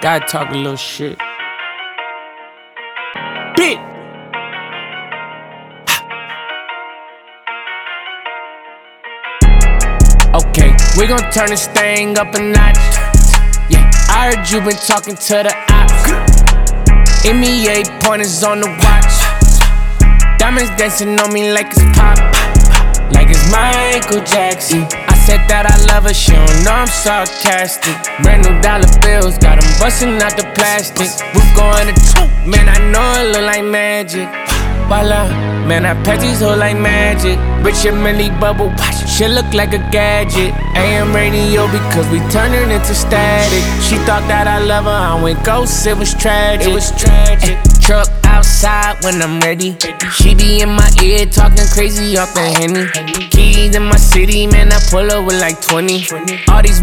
Gotta talk a little shit. Bitch! Okay, we gon' turn this thing up a notch. Yeah, I heard you been talking to the ops. MEA pointers on the watch. Diamonds dancing on me like it's pop. Like it's Michael Jackson. I said that I love her, she don't know I'm sarcastic. Brand new dollar bills, got them busting out the plastic. We going to man, I know it look like magic. Voila, man, I patch these hoes like magic. Rich and Millie bubble, watch, shit look like a gadget. AM radio because we turn it into static. She thought that I love her, I went ghost, it was tragic. It was tragic. Truck outside when I'm ready. She be in my ear talking crazy off the Henny. Keys in my city, man, I pull up with like 20. All these